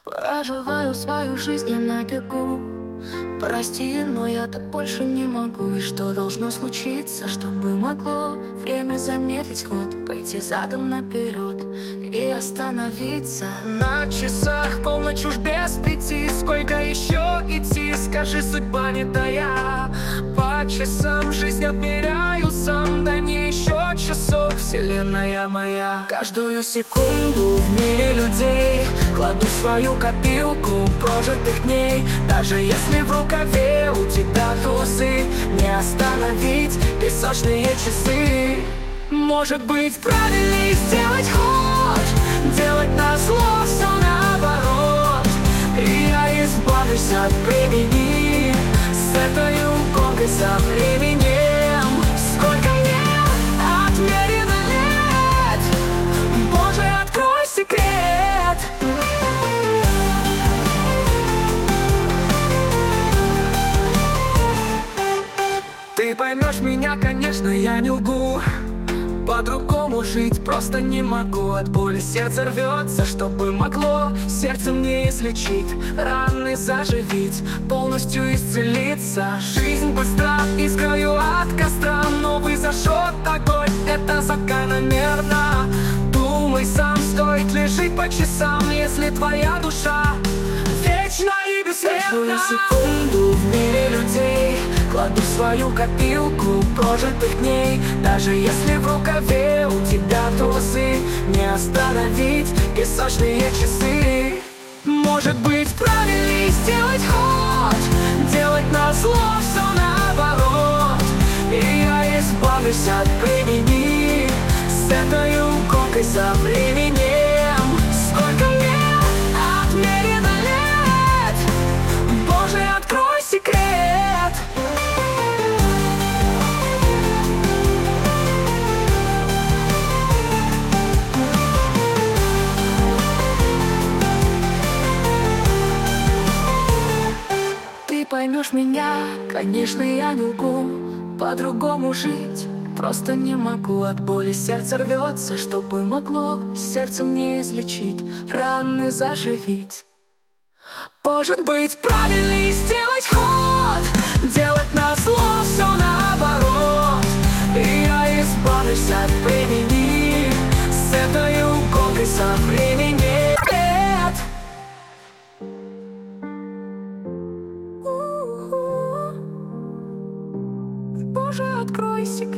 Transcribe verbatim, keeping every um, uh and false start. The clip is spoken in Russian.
Проживаю свою жизнь я на бегу. Прости, но я так больше не могу. И что должно случиться, чтобы могло время замедлить ход, пойти задом наперед и остановиться? На часах полночь уж без пяти. Сколько еще идти, скажи, судьба не тая. По часам жизнь отмеряю сам. Дай мне еще часов, вселенная моя. Каждую секунду в мире людей кладу свою копилку прожитых дней. Даже если в рукаве у тебя тузы, не остановить песочные часы. Может быть, правильнее сделать ход, делать назло все наоборот. И я избавлюсь от времени с этой гонкой за временем. Сколько мне отмерено лет, Боже, открой секрет. Ты поймешь меня, конечно, я не лгу. По-другому жить просто не могу. От боли сердце рвется, чтобы могло сердце мне излечить, раны заживить, полностью исцелиться. Жизнь быстра, искрою от костра. Новый зажжет огонь, это закономерно. Думай сам, стоит ли жить по часам, если твоя душа вечна и бессмертна. Каждую секунду в мире людей кладу свою копилку прожитых дней. Даже если в рукаве у тебя трусы, не остановить песочные часы. Может быть, правильнее сделать ход, делать назло все наоборот. И я избавлюсь от времени с этой гонкой за временем. Сколько мне отмерено лет, Боже, открой секрет. Ты поймешь меня, конечно, я не лгу. По-другому жить просто не могу. От боли сердце рвется, чтобы могло сердце мне излечить, раны заживить. Может быть, правильнее сделать ход, делать назло все наоборот. И я избавлюсь от времени с этой гонкой за временем. Боже, открой секрет.